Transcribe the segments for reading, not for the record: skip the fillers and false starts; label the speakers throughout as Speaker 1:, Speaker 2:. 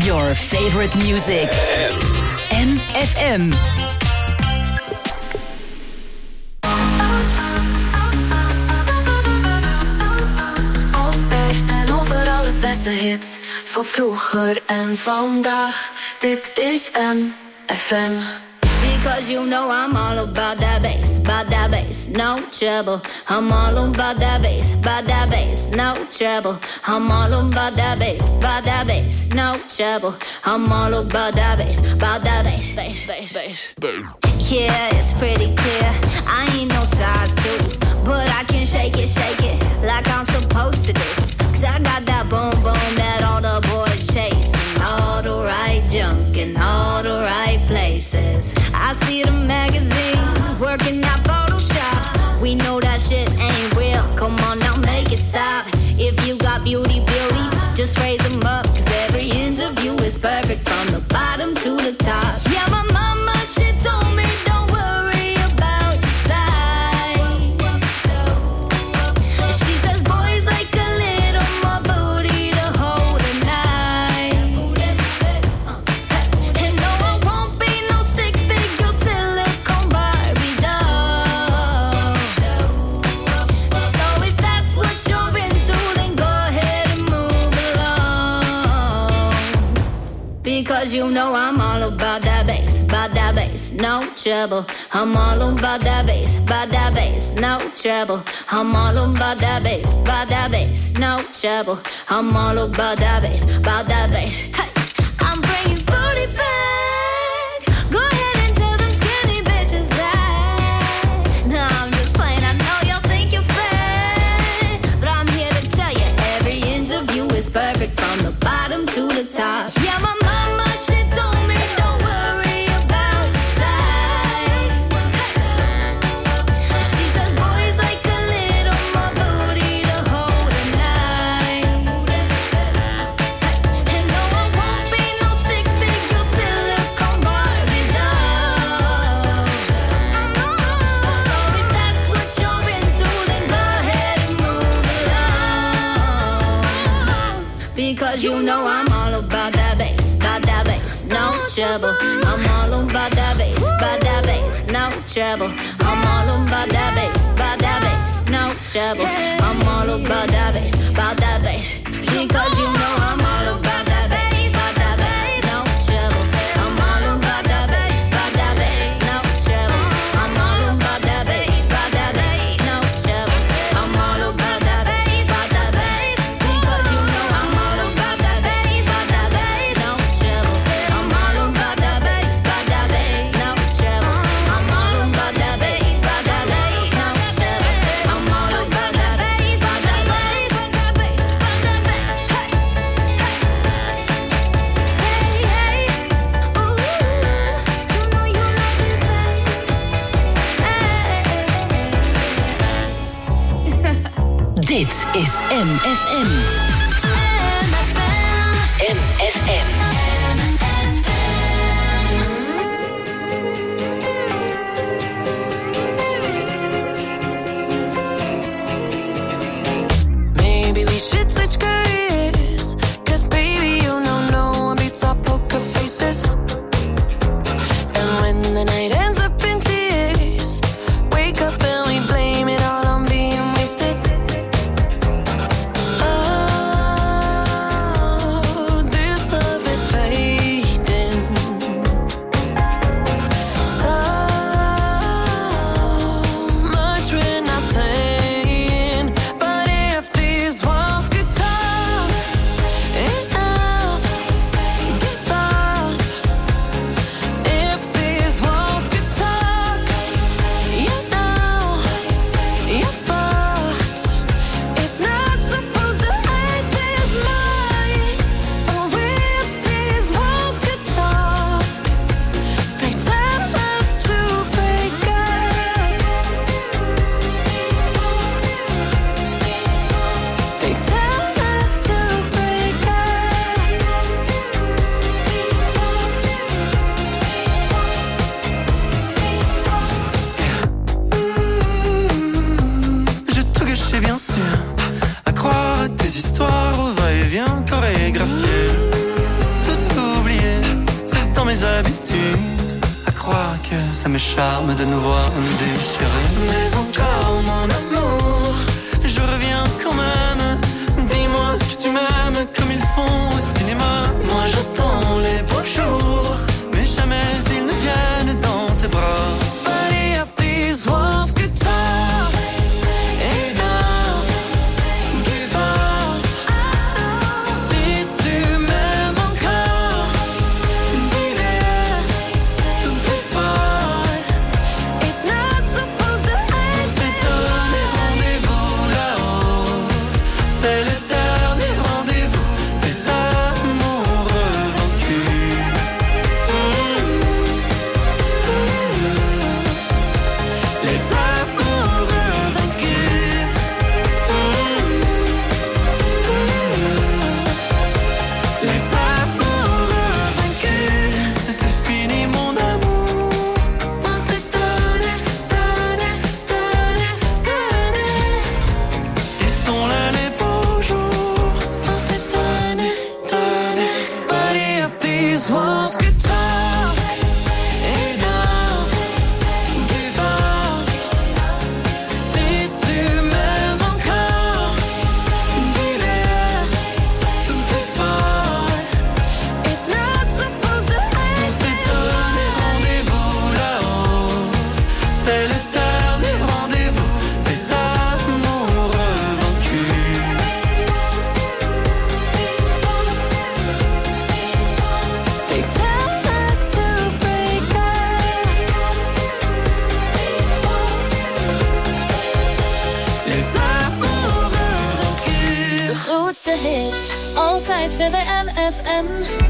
Speaker 1: Your favorite music. MFM.
Speaker 2: En overal het beste hits. Voor vroeger en vandaag. Dit is MFM.
Speaker 3: Because you know I'm all about that bass, no trouble. I'm all about that bass, no trouble. I'm all about that bass, no trouble. I'm all about that bass, bass. Yeah, it's pretty clear. I ain't no size 2, but I can shake it like I'm supposed to do. 'Cause I got that boom boom that all the boys chase. All the right junk in all the right places. I see the magazines working out Photoshop. We know that shit ain't real. Come on now, make it stop. If you got beauty, just raise them up. 'Cause every inch of you is perfect from the bottom to the top. Yeah, my mama, she told me don't worry about your size. She says boys like a little more booty to hold at night. And no, I won't be no stick figure silicone Barbie doll. So if that's what you're into, then go ahead and move along. Because you know I'm all about that bass, no trouble. I'm all about that bass, no trouble. I'm all about that bass, no trouble. I'm all about that bass. Hey, I'm bringing booty back. Go ahead and tell them skinny bitches that. No, I'm just playing. I know y'all think you're fat, but I'm here to tell you every inch of you is perfect from the bottom to the top. Yeah, my mama, she told me don't worry about your size. She says boys like a little more booty to hold at night. And no, I won't be no stick figure silicone Barbie doll. So if that's what you're into, then go ahead and move along. Because you know I'm all about that bass, no trouble. I'm all about that bass, no trouble. I'm all about that bass, no trouble. I'm all about that bass. Because you know I'm all about that bass, no trouble. I'm all about that bass, no trouble. I'm all about that bass, no trouble. I'm all about that bass, because you know I'm all about that bass, no trouble. I'm all about that bass, no trouble. I'm all about that bass, no trouble. I'm all about that bass,
Speaker 1: Dit is MFM. MFM.
Speaker 2: Maybe we should switch careers. 'Cause baby, you know no one beats our poker faces. And when the night ends up in tears, wake up and we blame it all on being wasted. Oh,
Speaker 4: charme de nous voir nous déchirer. Mais encore mon amour, je reviens quand même. Dis-moi que tu m'aimes comme ils font au cinéma. Moi j'attends les beaux jours, mais jamais ils ne viennent dans tes bras. Buddy of these walls could talk. Enough, give up. Si tu m'aimes encore, dis-le plus fort. It's not supposed to end. C'est donné rendez-vous là-haut. C'est le dernier rendez-vous des amoureux vaincus. Les amoureux vaincus. Les amoureux vaincus. C'est fini mon amour. On s'est donné, donné, donné, donné. Ils sont là les beaux jours. On s'est donné, donné. Buddy of these walls could talk. Enough, give up. Si tu m'aimes encore, dis-le plus fort. It's not supposed to end. C'est donné rendez-vous là-haut. C'est le dernier rendez-vous des amoureux vaincus. They tell us to break up. Les amoureux vaincus.
Speaker 5: De grootste hits, altijd VWM FM.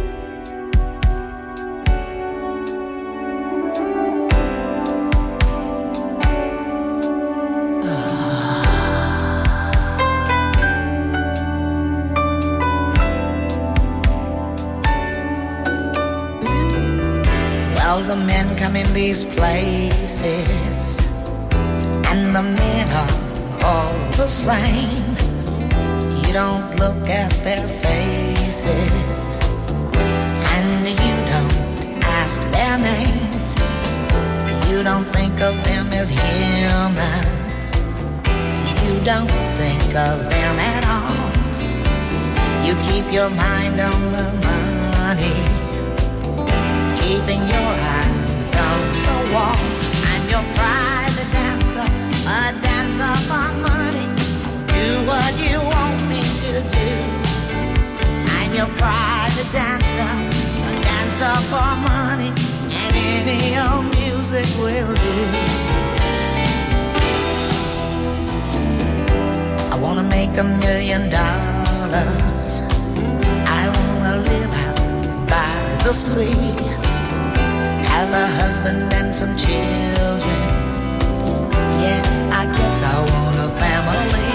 Speaker 6: Well, the men come in these places, and the men are all the same. You don't look at their faces, and you don't ask their names. You don't think of them as human. You don't think of them at all. You keep your mind on the money, keeping your eyes on the wall. I'm your private dancer, a dancer for money. Do what you want me to do. I'm your private dancer, a dancer for money, and any old music will do. I wanna make $1 million. I wanna live out by the sea, have a husband and some children. Yeah, I guess I want a family.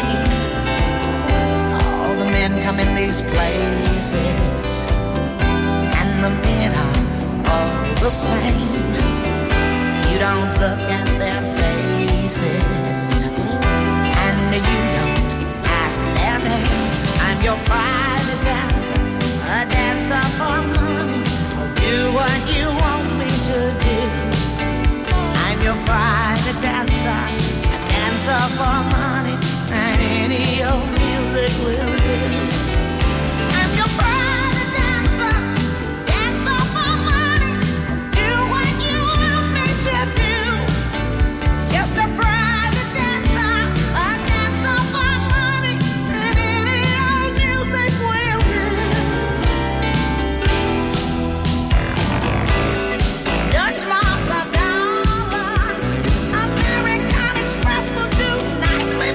Speaker 6: All the men come in these places, and the men are all the same. You don't look at their faces, and you don't ask their name. I'm your private dancer, a dancer for money. I'll do what you want me to do. I'm your private dancer, a dancer for money, and any old music will do. I'm your private dancer, dancer for money. Do what you want me to do. Just a private dancer, a dancer for money, and any old music will do. Dutch marks are dollars. American Express will do nicely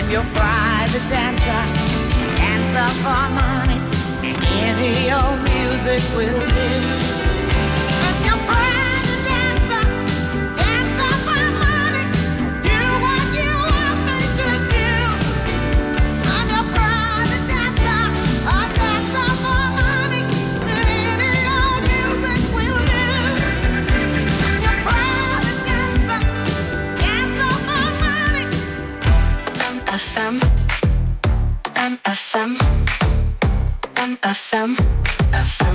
Speaker 6: your private dancer. Dancer for money. Any old music will do. I'm your private dancer. Dancer for money. Do what you want me to do. I'm your private dancer. A dancer for money. Any old music will do. I'm your private dancer. Dancer for money.
Speaker 2: MFM. MFM. MFM. FM.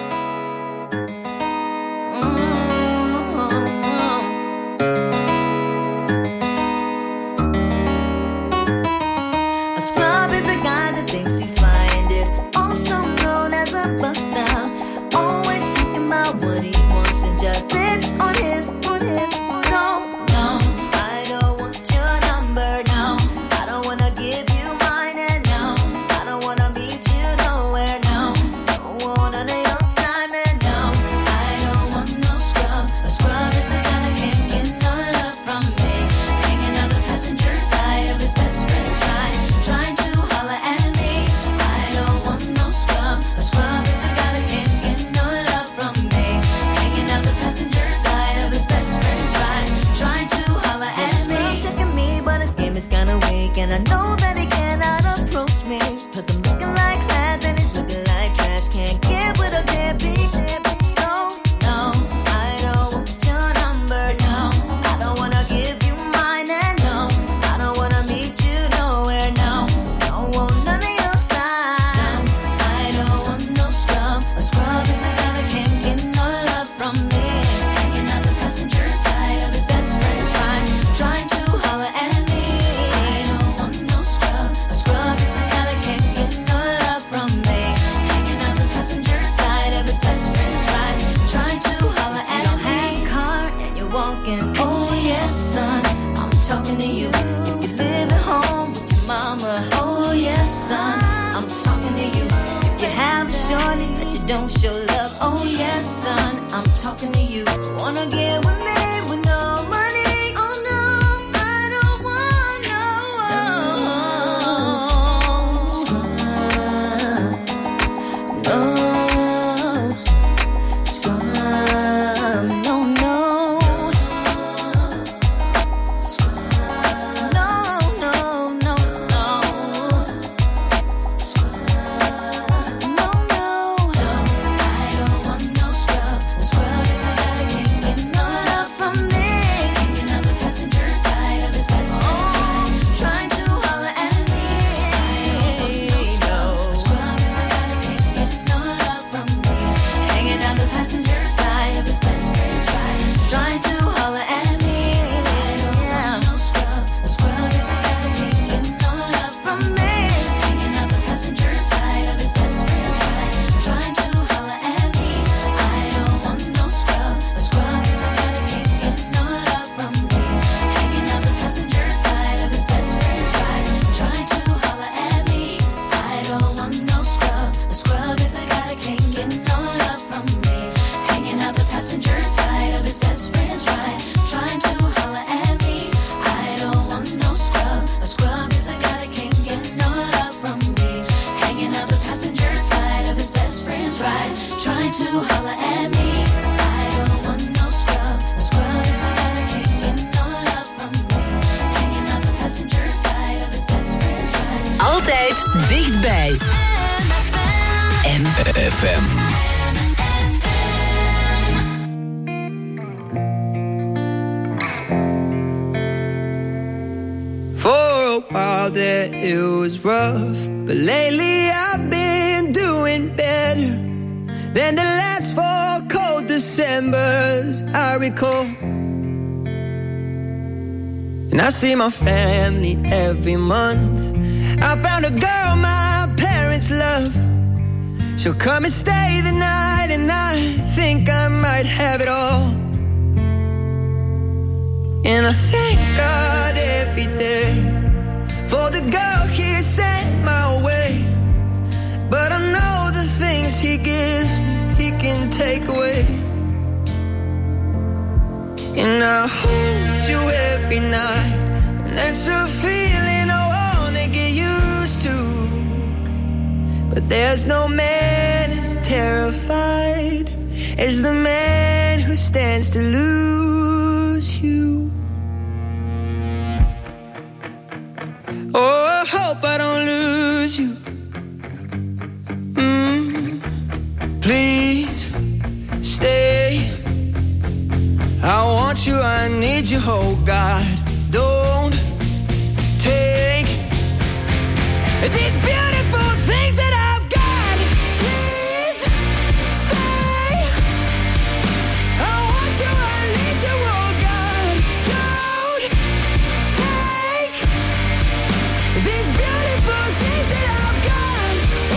Speaker 7: A scrub is a guy that thinks he's fine, is also known as a buster. Always talking about what he wants and just sits on his. So no, I don't want your number. No, I don't wanna give you mine, and no, I don't wanna meet you nowhere. No, don't want none of your time, and no, I don't want no scrub. A scrub is a guy that can't get no love from me. Hanging out the passenger side of his best friend's ride, trying to holler at me. I don't want no scrub. A scrub is a guy that can't get no love from me. Hanging out the passenger side of his best friend's ride, trying to holler at me. He's checking me, but his game is kinda weak, and I know that he cannot approach me, 'cause I'm looking like class and he's looking like trash. Can't get with a deadbeat. So no, I don't want your number. No, I don't wanna give you mine, and no, I don't wanna meet you nowhere. No, don't want none of your time. I don't want no scrub. A scrub is a guy that can't get no love from me. Hanging out the passenger side of his best friend's ride, trying to holler at me. I don't want no scrub. A scrub is a guy that can't get no love from me. Hanging out the passenger side of his best friend's ride, trying to holler at me. You don't have a car and you're walking. Oh yes, son, I'm talking to you. If you live at home with your mama. Oh yes, son, I'm talking to you. If you have a shorty that you don't show love. Oh yes, son, I'm talking to you. Wanna get with me with no money? Oh no, I don't want no scrub. No scrub. No, no. Scrub. No, no, no, no. No, no. I don't want no scrub. A scrub is a guy that can't get no love from me. Hanging out the passenger side of his best friend's ride, trying to holler at me. I don't want no scrub. A scrub is a guy that can't get no love from me. Hanging out the passenger side of his best friend's ride, trying to holler at me. I don't want no scrub. A scrub is a guy that can't get no love from me. Hanging out the passenger side of his best friend's ride, trying to holler at me. I don't want no scrub. A scrub is a guy that can't get no love from me. Hanging out the passenger side of his best friend's ride, trying to holler at me. I don't want no scrub. A scrub is a guy that can't get no love from me. Hanging out the passenger side of his best friend's ride, trying to holler at me. I don't want no scrub. A scrub is a guy that can't get no love from me. Hanging out the passenger side of his best friend's ride, trying to holler at me. I don't want no scrub. A scrub is a guy that can't get no love from me. Hanging out the passenger side of his best friend's ride.
Speaker 1: Altijd dichtbij.
Speaker 8: FM.
Speaker 4: For a while there it was rough, but lately I've been doing better than the last 4 cold Decembers I recall. And I see my family every month. I found a girl my parents love. She'll come and stay the night, and I think I might have it all. And I thank God every day for the girl he sent my way. But I know the things he gives me, he can take away. And I hold you every night, and that's a feeling I wanna
Speaker 8: 'cause no man is terrified as the man who stands to lose you. Oh, I hope I don't lose you. Please stay. I want you, I need you, oh God. Don't take these beautiful things that I've got. Please stay. I want you, I need you, oh God. Don't take these beautiful things that I've got.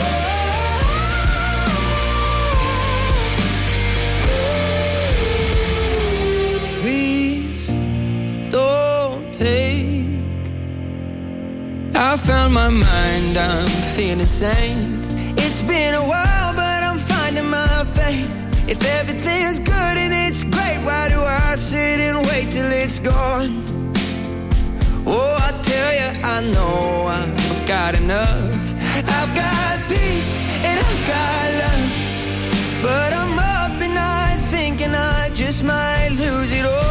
Speaker 8: Please don't take. I found my mind, I'm feeling sane. It's been a while, but I'm finding my faith. If everything's good and it's great, why do I sit and wait till it's gone? Oh, I tell you, I know I've got enough. I've got peace and I've got love, but I'm up and night thinking I just might lose it all.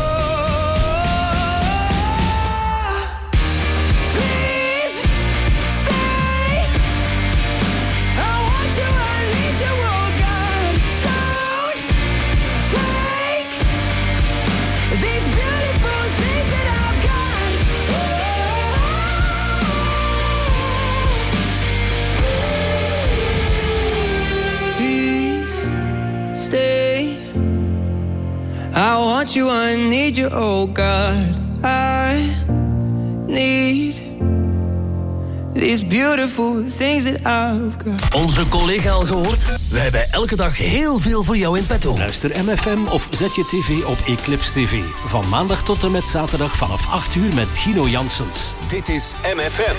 Speaker 8: I want you, I need you, oh God. I need these beautiful things that I've got.
Speaker 9: Onze collega al gehoord? Wij hebben elke dag heel veel voor jou in petto.
Speaker 10: Luister MFM of zet je tv op Eclipse TV. Van maandag tot en met zaterdag vanaf 8 uur met Gino Janssens.
Speaker 11: Dit is MFM.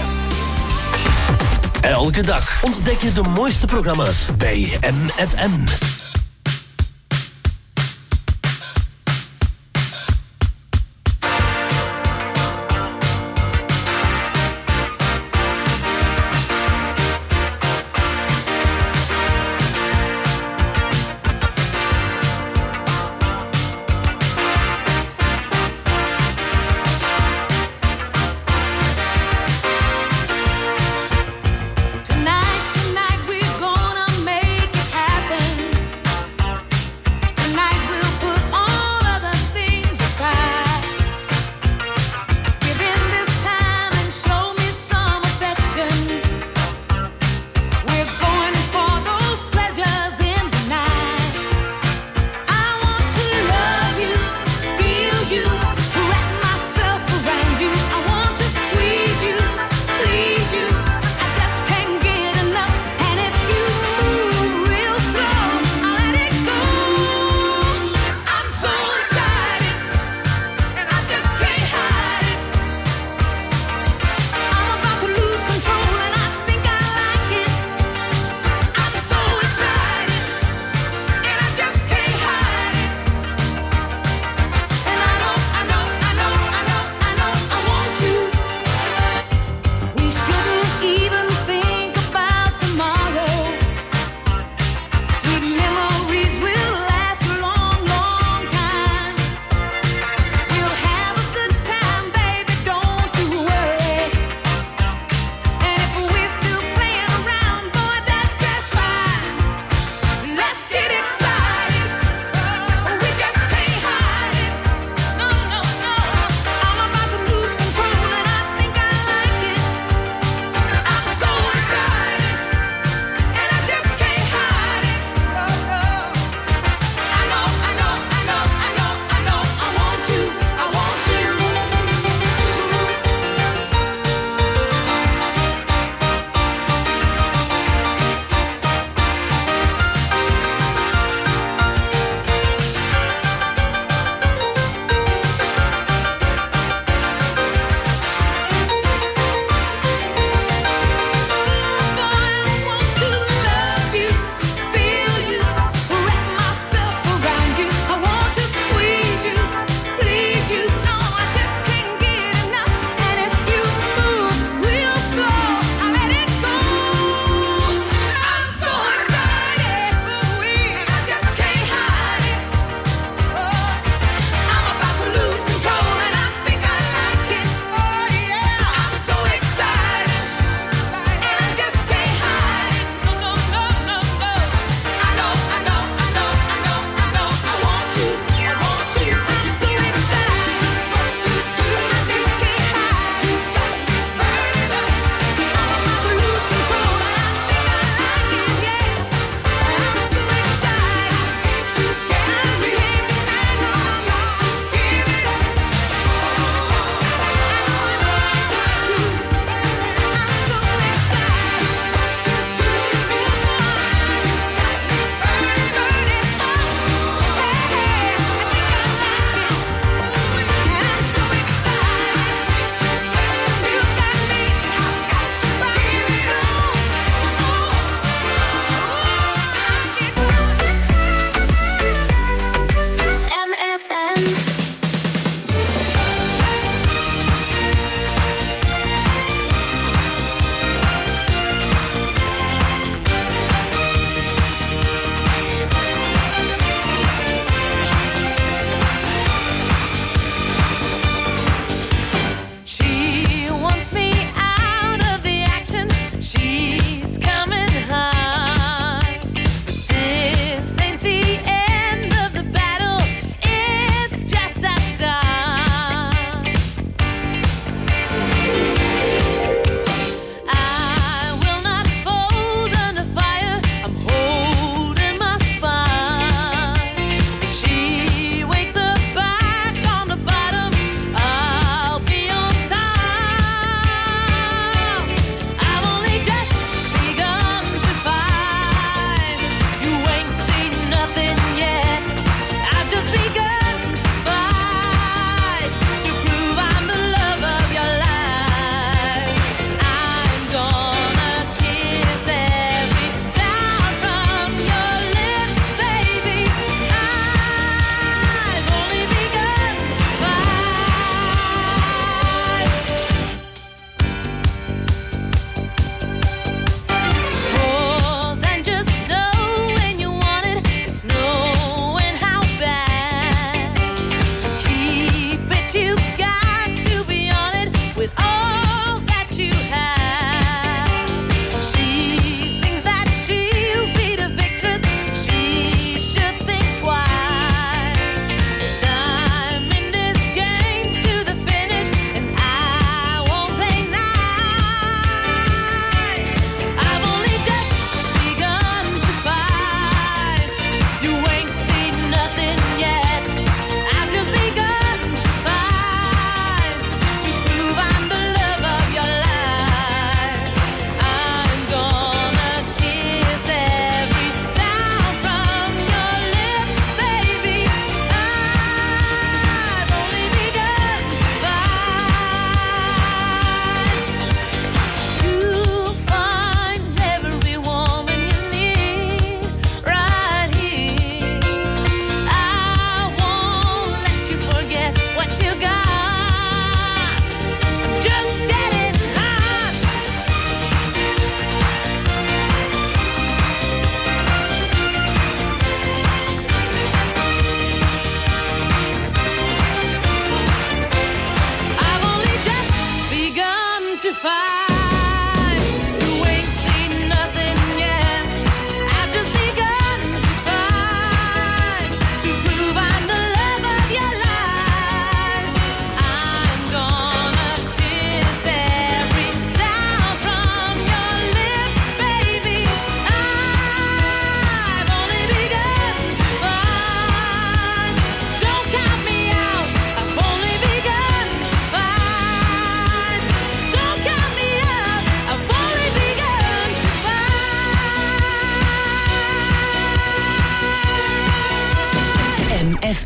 Speaker 9: Elke dag ontdek je de mooiste programma's bij MFM.
Speaker 2: Tonight we're gonna make it happen.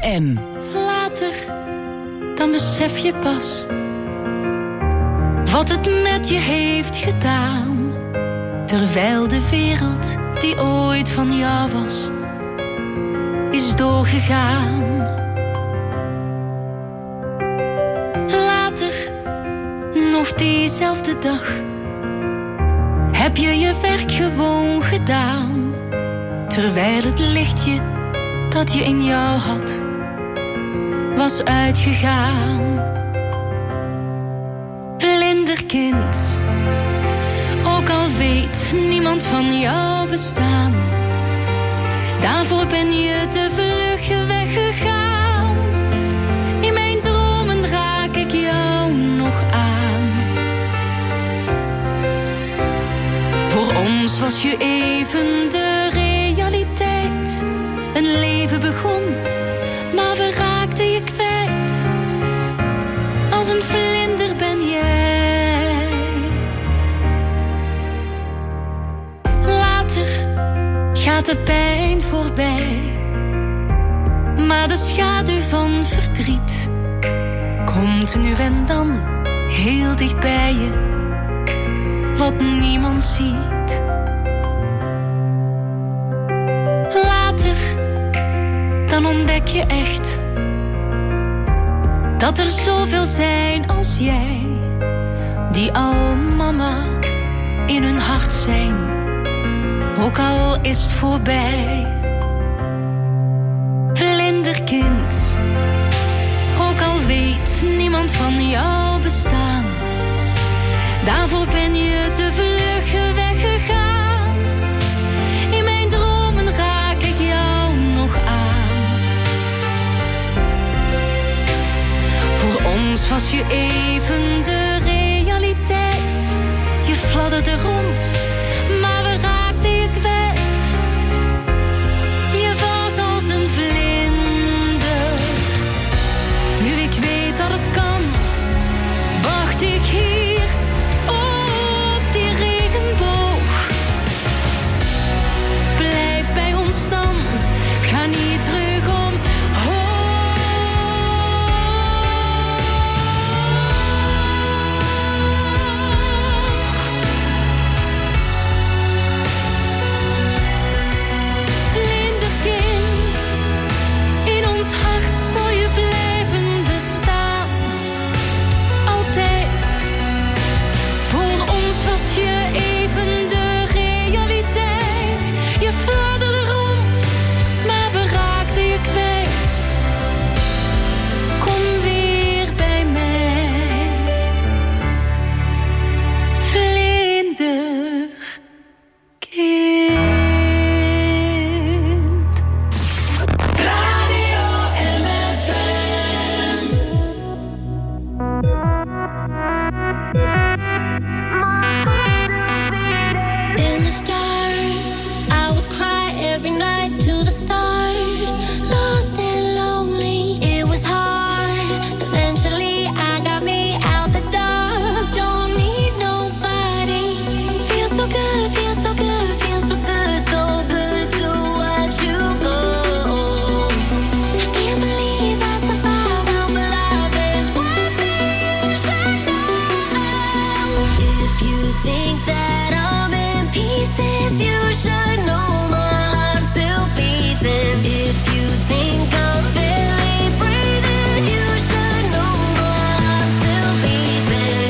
Speaker 11: FM.
Speaker 12: Later, dan besef je pas wat het met je heeft gedaan. Terwijl de wereld die ooit van jou was, is doorgegaan. Later, nog diezelfde dag, heb je je werk gewoon gedaan. Terwijl het lichtje dat je in jou had, was uitgegaan. Vlinderkind, ook al weet niemand van jouw bestaan, daarvoor ben je te vlug weggegaan. In mijn dromen raak ik jou nog aan. Voor ons was je even de realiteit. Een leven begon, maar we raakten je kwijt. Als een vlinder ben jij. Later gaat de pijn voorbij, maar de schaduw van verdriet komt nu en dan heel dicht bij je, wat niemand ziet. Later, dan ontdek je echt dat er zoveel zijn als jij, die al mama in hun hart zijn, ook al is het voorbij. Vlinderkind, ook al weet niemand van jouw bestaan, daarvoor ben je te vlug weggegaan. In mijn dromen raak ik jou nog aan. Voor ons was je even de realiteit. Je fladderde rond, maar we raakten je kwijt. Je was als een vlinder. Nu ik weet dat het kan, wacht ik hier op die regenboog. Blijf bij ons dan, ga niet terug omhoog. Vlinderkind, in ons hart zal je blijven bestaan. Altijd. Voor ons was je even de realiteit. Je fladderde rond, maar we raakten je kwijt. Kom weer bij mij, vlinderkind.
Speaker 2: Radio MFM. In the dark, I would cry every night to the stars. Lost and lonely, it was hard. Eventually, I got me out the dark. Don't need nobody. Feels so good, feels so good, feels so good, so good to watch you go. I can't believe I survived. I'm alive. There's one thing you should know. If you think that I'm in pieces, you should know my heart still beats. And if you think I'm barely breathing, you should know my heart still beats.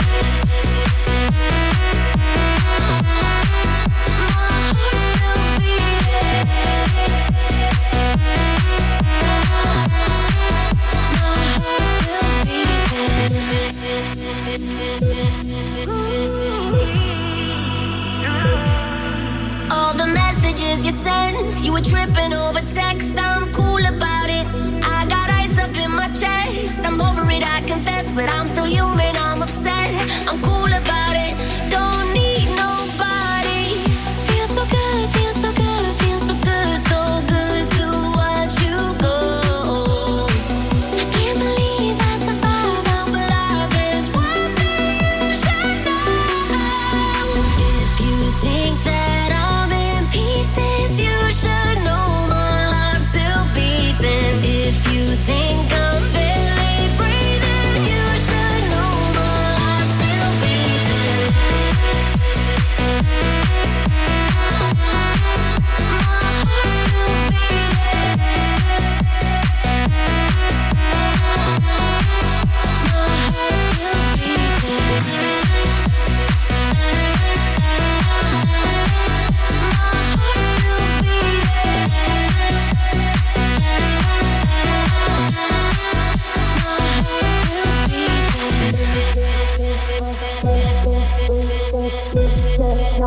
Speaker 2: All the messages you sent, you were tripping over text. I'm cool about it. I got ice up in my chest. I'm over it, I confess, but I'm still human. I'm upset. I'm cool about it. Don't need nobody. Feels so good, feels so good, feels so good, so good to watch you go. I can't believe I survived. I'm alive. There's one thing you should know. If you think that I'm in pieces, you should know my heart still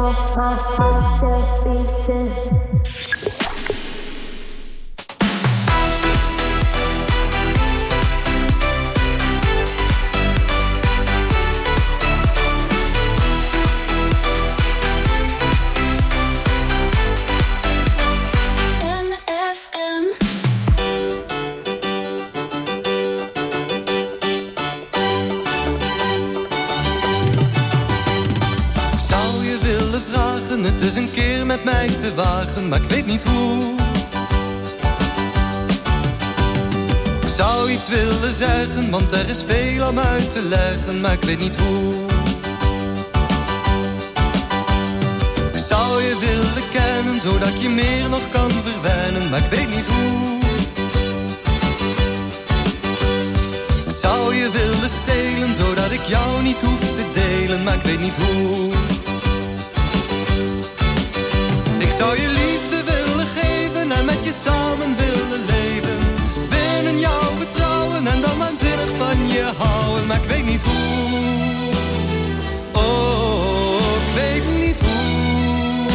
Speaker 11: Maar ik weet niet hoe. Ik zou iets willen zeggen, want er is veel om uit te leggen, maar ik weet niet hoe. Ik zou je willen kennen, zodat ik je meer nog kan verwennen, maar ik weet niet hoe. Ik zou je willen stelen, zodat ik jou niet hoef te delen, maar ik weet niet hoe. Ik zou je liefde willen geven en met je samen willen leven. Binnen jouw vertrouwen en dan waanzinnig van je houden. Maar ik weet niet hoe. Oh, ik weet niet hoe.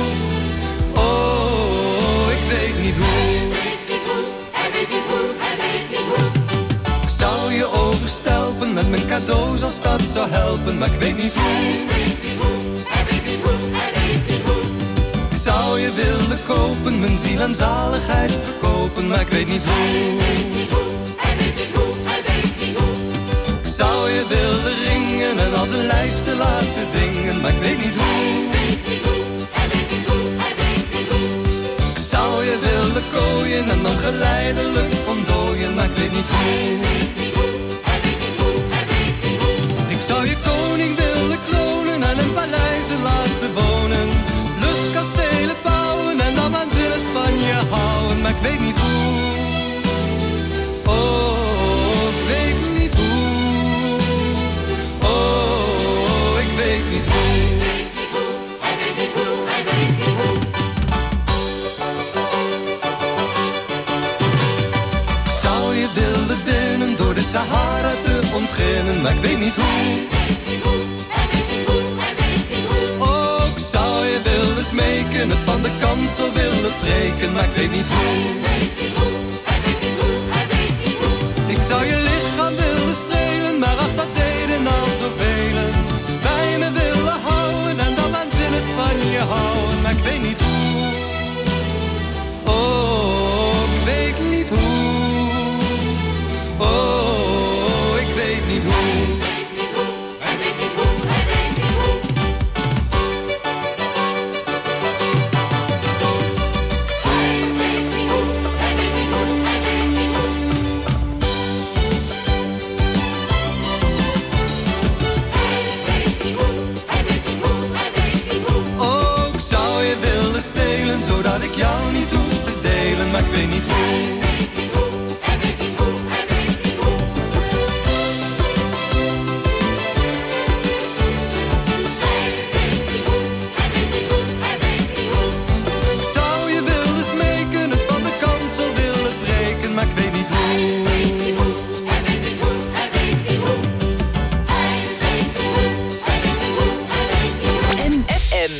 Speaker 11: Oh, ik weet niet hoe.
Speaker 13: Hij weet niet hoe, hij weet niet hoe, hij weet niet hoe.
Speaker 11: Ik zou je overstelpen met mijn cadeaus als dat zou helpen. Maar ik weet niet hoe.
Speaker 13: Hij weet niet hoe, hij weet niet hoe, hij weet niet hoe.
Speaker 11: Ik zou je willen kopen, mijn ziel en zaligheid verkopen, maar ik weet niet hoe.
Speaker 13: Hij weet niet hoe, hij weet niet hoe, hij weet niet hoe.
Speaker 11: Ik zou je willen ringen en als een lijst te laten zingen, maar ik weet niet hoe.
Speaker 13: Hij weet niet hoe, hij weet niet hoe, hij weet niet hoe.
Speaker 11: Ik zou je willen kooien en dan geleidelijk ontdooien, maar ik weet niet hoe.
Speaker 13: Hij weet niet hoe, hij weet niet hoe, hij weet niet hoe.
Speaker 11: Ik zou je koning willen kronen en in paleizen laten wonen. Luchtkastelen bouwen en dan waanzinnig van je houden, maar ik weet niet hoe. Oh, ik weet niet hoe. Oh, ik weet niet hoe.
Speaker 13: Hij weet niet hoe, hij weet niet hoe, hij weet niet hoe.
Speaker 11: Ik zou je willen binnen door de Sahara te ontginnen, maar ik weet niet hoe. Smeken, het van de kansel willen breken, maar ik weet niet hoe.
Speaker 13: Hij weet niet hoe, hij weet niet hoe, hij weet niet hoe.
Speaker 11: Ik zou je lichaam willen strelen, maar ach, dat deden al zoveel. Bij me willen houden en dan waanzinnig van je houden, maar ik weet niet hoe. Oh, ik weet niet hoe. Oh, ik weet niet hoe.
Speaker 13: Hij weet niet hoe, hij weet niet hoe, hij weet niet hoe.
Speaker 11: Zodat ik jou niet hoef te delen, maar ik weet niet hoe.
Speaker 13: Hij weet niet hoe, hij weet niet hoe, hij weet niet hoe. Hij weet niet hoe, hij weet niet hoe, hij weet niet hoe.
Speaker 11: Ik zou je willen smeken, het van de kansel willen breken, maar ik weet niet hoe.
Speaker 13: Hij weet niet hoe, hij weet niet hoe, hij weet niet hoe. Hij weet niet hoe, hij weet niet hoe, hij weet niet hoe.
Speaker 1: NFM.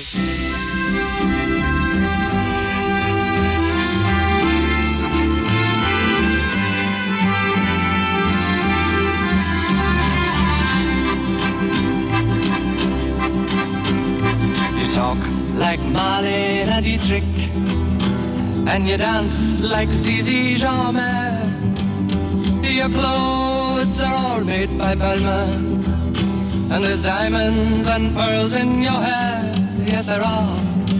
Speaker 14: Talk like Marlene Dietrich, and you dance like Zizi Jeanmaire. Your clothes are all made by Balmain, and there's diamonds and pearls in your hair. Yes, there are.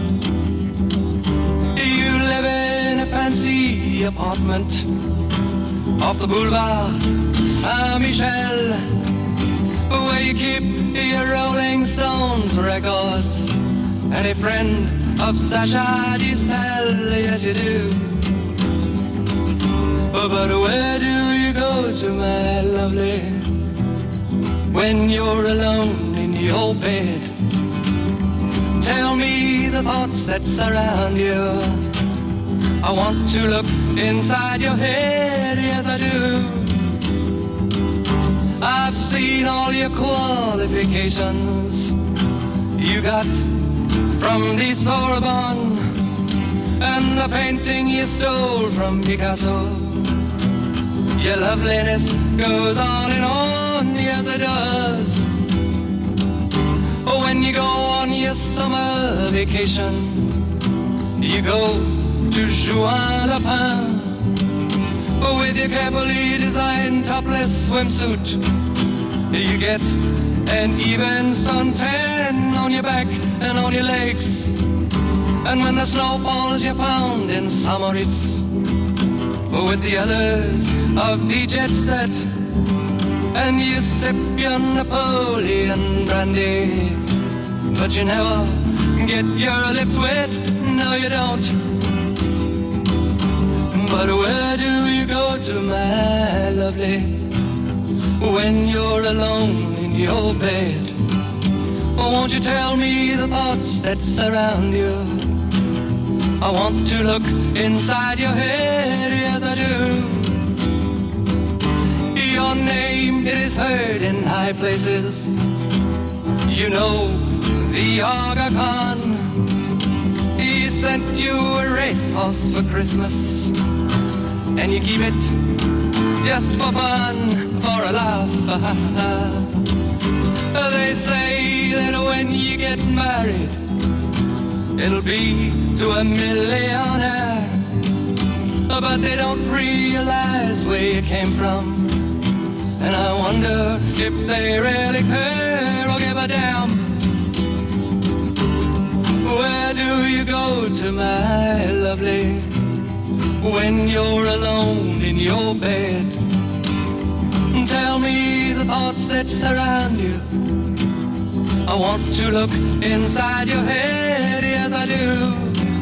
Speaker 14: You live in a fancy apartment off the boulevard Saint-Michel, where you keep your Rolling Stones records and a friend of Sacha Distel. Yes, you do. But where do you go to, my lovely, when you're alone in your bed? Tell me the thoughts that surround you. I want to look inside your head. Yes, I do. I've seen all your qualifications. You got from the Sorbonne and the painting you stole from Picasso. Your loveliness goes on and on, yes it does. When you go on your summer vacation, you go to Juan-le-Pin with your carefully designed topless swimsuit. You get an even suntan on your back and on your legs. And when the snow falls, you're found in Samoritz with the others of the jet set. And you sip your Napoleon brandy, but you never get your lips wet, no you don't. But where do you go to, my lovely, when you're alone in your bed? Won't you tell me the thoughts that surround you? I want to look inside your head, yes I do. Your name, it is heard in high places. You know the Aga Khan, he sent you a racehorse for Christmas, and you keep it just for fun, for a laugh. They say that when you get married, it'll be to a millionaire, but they don't realize where you came from. And I wonder if they really care or give a damn. Where do you go to, my lovely, when you're alone in your bed? Tell me the thoughts that surround you. I want to look inside your head, yes I do.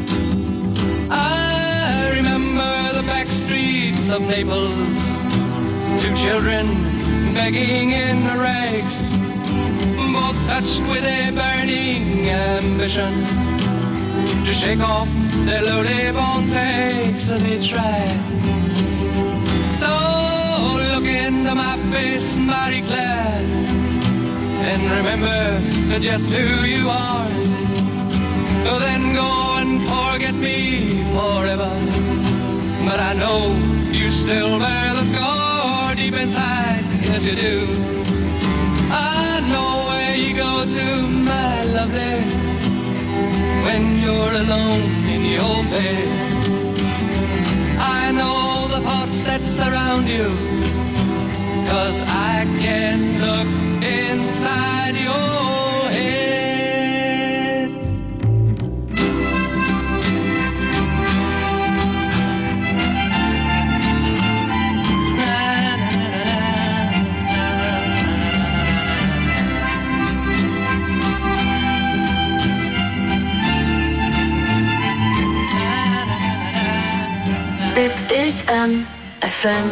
Speaker 14: I remember the back streets of Naples, two children begging in rags, both touched with a burning ambition to shake off their lowly born takes, and they tried. So look into my face, Marie Claire, and remember just who you are. Then go and forget me forever, but I know you still bear the scar deep inside, yes you do. I know where you go to, my lovely, when you're alone in your bed. I know the thoughts that surround you, 'cause I can look inside your head.
Speaker 5: Dit is MFM.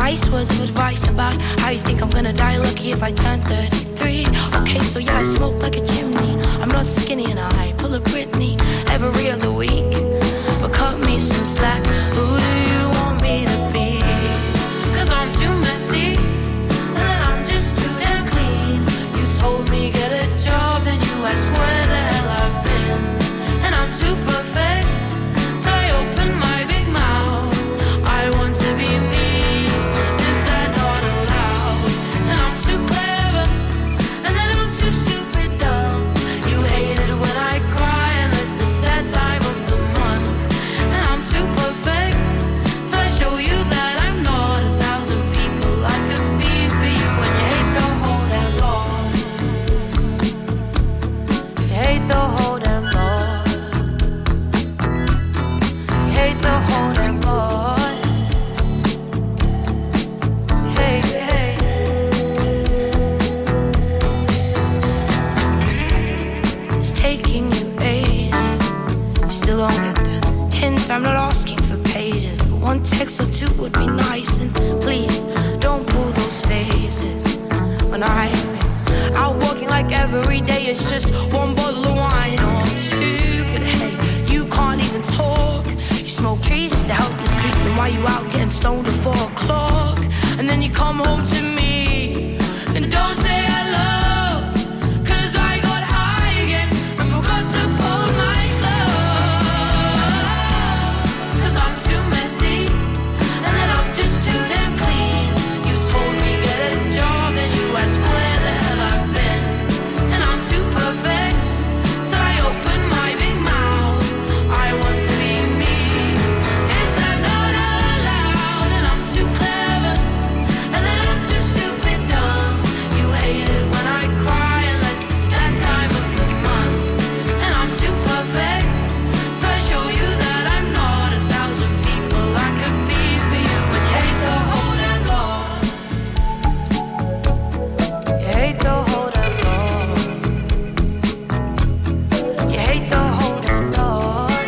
Speaker 15: Nice words of advice about how you think I'm gonna die lucky if I turn 33. Okay, so yeah, I smoke like a chimney. I'm not skinny and I pull a Britney every other week. But cut me some slack. Who do you want me to be? 'Cause I'm too messy, and then I'm just too damn clean. You told me get a job, then you asked where the hell I've been. And I'm too perfect, till I open my big mouth. I want to be me. Is that not allowed? And I'm too clever, and then I'm too stupid dumb. You hate it when I cry, unless it's that time of the month. And I'm too perfect, so I show you that I'm not 1,000 people I could be for you. And you hate the whole damn lot. You hate the whole damn lot. You hate the whole damn lot. Hey, hey. It's taking you ages. You still don't get the hint. I'm not asking for pages, but one text or two would be nice. And please don't pull those faces when I've been out walking like every day. It's just one bottle of wine or two. But hey, you can't even talk. You smoke trees just to help you sleep. Then why you out getting stoned at 4 o'clock? And then you come home to me and don't say hello. 'Cause I got high again and forgot to fold my clothes. 'Cause I'm too messy, and then I'm just too damn clean. You told me get a job, then you asked where the hell I've been. And I'm too perfect, till I open my big mouth. I want to be me. Is that not allowed? And I'm too clever, and then I'm too stupid dumb. You hate it when I cry, unless it's that time of the month. And I'm too perfect, so I show you that I'm not 1,000 people I could be for you. And you hate the whole damn lot. You hate the whole damn lot. You hate the whole damn lot.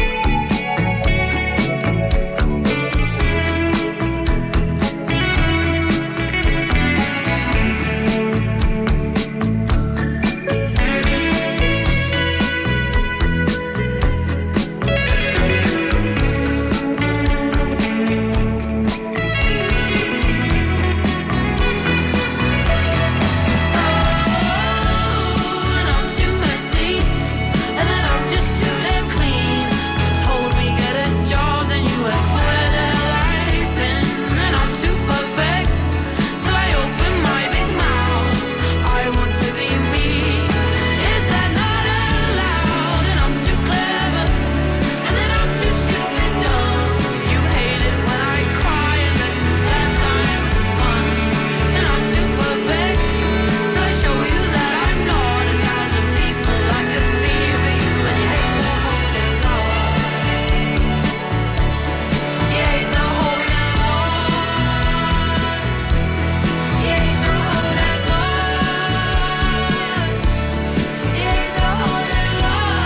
Speaker 15: And I'm too messy, and then I'm just too damn clean. You told me get a job, then you asked where the hell I've been. And I'm too perfect, till I open my big mouth. I want to be me. Is that not allowed? And I'm too clever, and then I'm too stupid dumb. You hate it when I cry, unless it's that time of the month. And I'm too perfect, so I show you that I'm not 1,000 people I could be for you. And you hate the whole damn lot. You hate the whole damn lot. You hate the whole damn lot. You hate the whole damn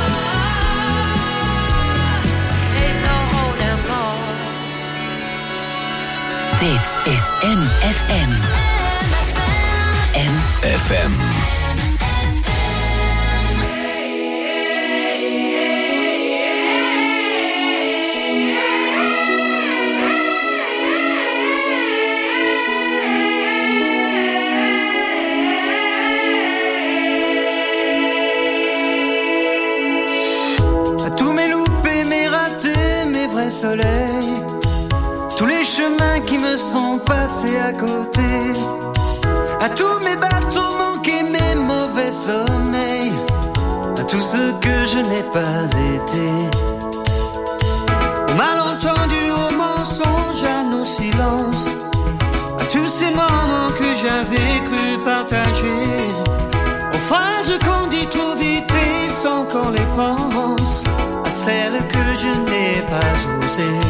Speaker 15: lot. You hate the whole damn lot.
Speaker 1: Dit is MFM.
Speaker 9: FM.
Speaker 16: À tous mes loupés, mes ratés, mes vrais soleils, tous les chemins qui me sont passés à côté, à tous mes bateaux manqués, mes mauvais sommeils, à tout ce que je n'ai pas été, au malentendu, au mensonge, à nos silences, à tous ces moments que j'avais cru partager, aux phrases qu'on dit trop vite et sans qu'on les pense, à celles que je n'ai pas osées.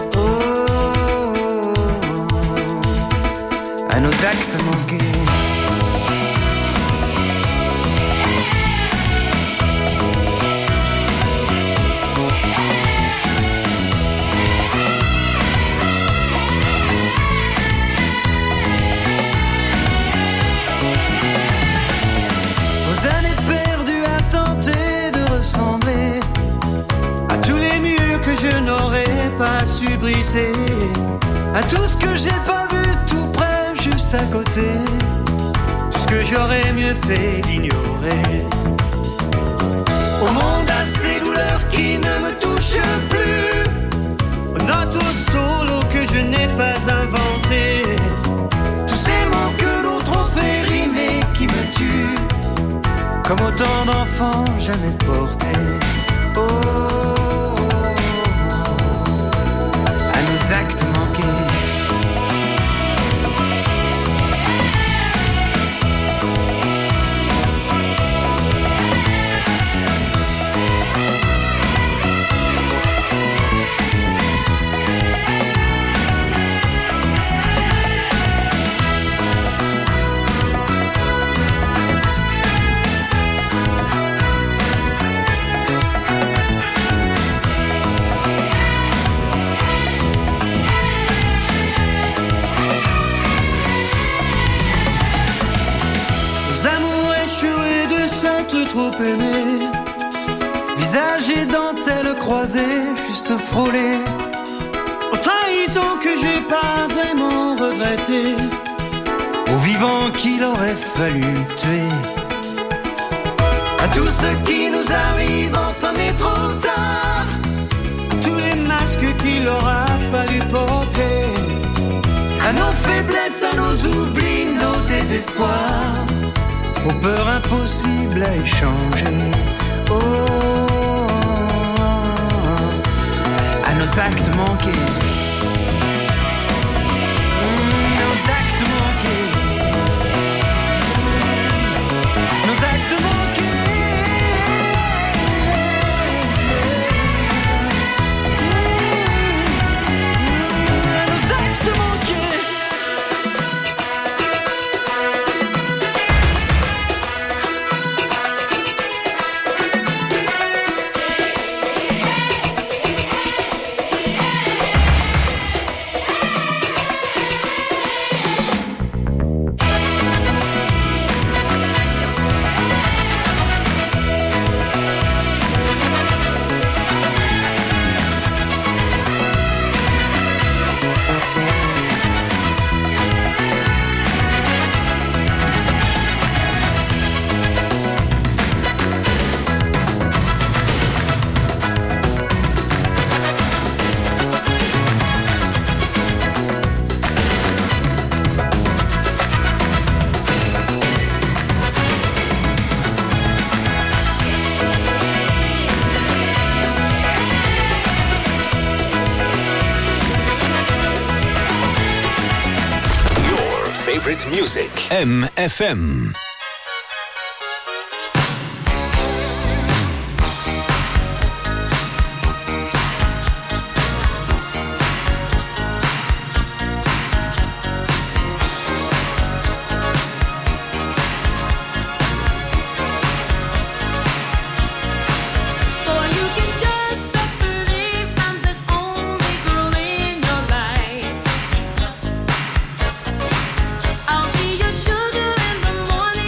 Speaker 16: À nos actes manqués. tu brisé. À tout ce que j'ai pas vu tout près, juste à côté. Tout ce que j'aurais mieux fait d'ignorer. Au monde à ces douleurs qui ne me touchent plus. Au note au solo que je n'ai pas inventé. Tous ces mots que d'autres ont fait rimer qui me tuent. Comme autant d'enfants jamais portés. Oh, à nos actes manqués. Trop aimé, visage et dentelle croisée, juste frôlée. Aux trahisons que j'ai pas vraiment regrettées, aux vivants qu'il aurait fallu tuer. À tout ce qui nous arrive enfin mais trop tard. À tous les masques qu'il aura fallu porter. À nos faiblesses, à nos oublis, nos désespoirs. Aux peurs impossibles à échanger. Oh, à nos actes manqués. Nos actes manqués. Nos actes manqués. Nos actes manqués.
Speaker 9: Music MFM.
Speaker 2: I'll be your sugar in the morning.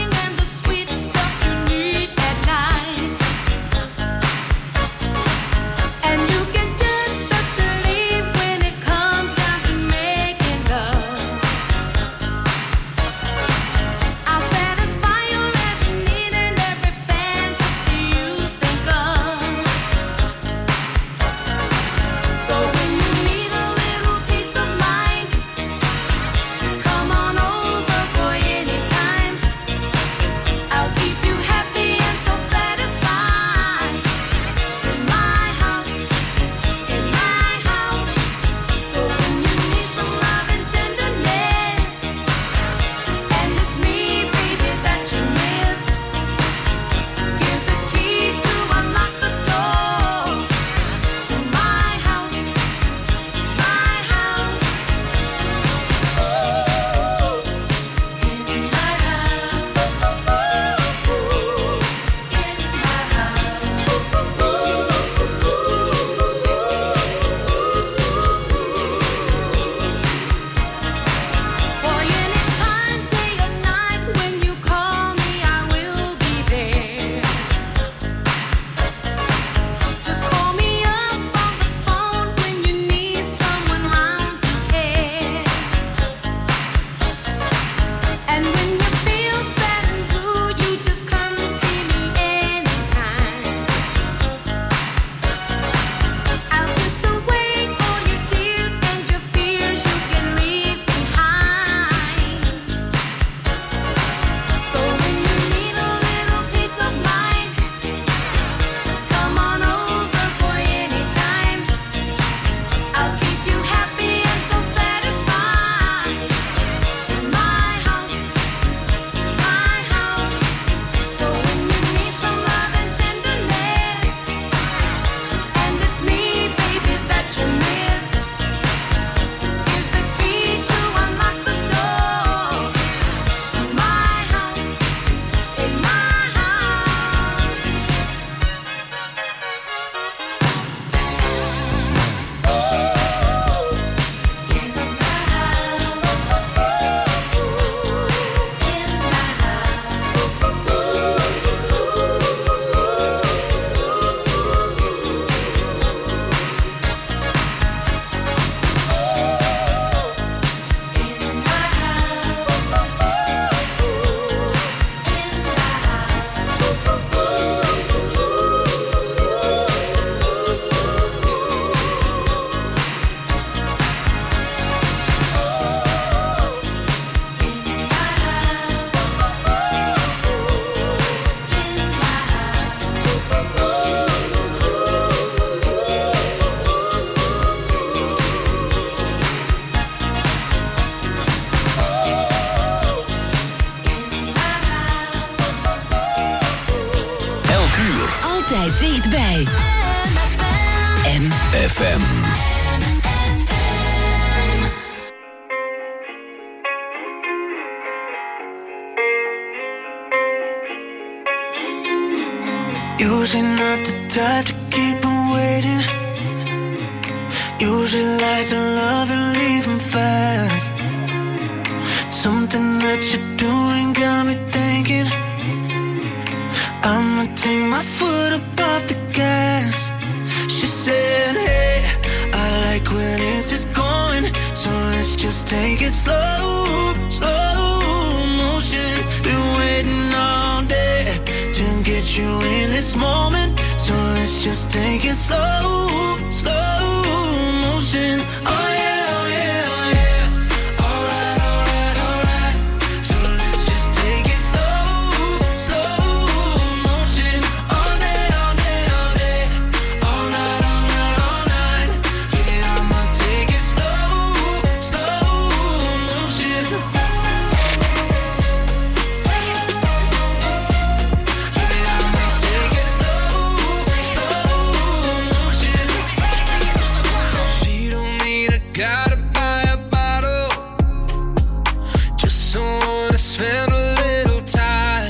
Speaker 1: Altijd dichtbij.
Speaker 9: FM.
Speaker 4: Usually not the type to keep on waiting. Usually like to love and leave him fast. Something that you're doing got me thinking I'ma take my foot up off the gas. She said, hey, I like where this is going, so let's just take it slow, slow motion. Been waiting all day to get you in this moment, so let's just take it slow, slow motion. Oh yeah, oh yeah, oh yeah. Alright, alright, alright. So let's just take it slow, slow motion. All day, all day, all day. All night, all night, all night. Yeah, I'ma take it slow, slow motion. She don't need a guy to buy a bottle, just someone to spend a little time.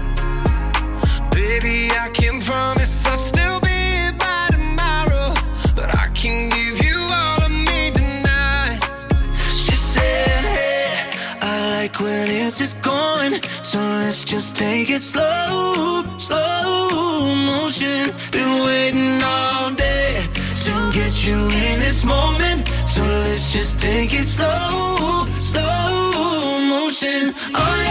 Speaker 4: Baby, I can promise I'll still be here by tomorrow, but I can give you all of me tonight. She said, hey, I like where this is going, so let's just take it slow, slow motion. Been waiting all day to get you in this moment, so let's just take it slow, slow motion. Oh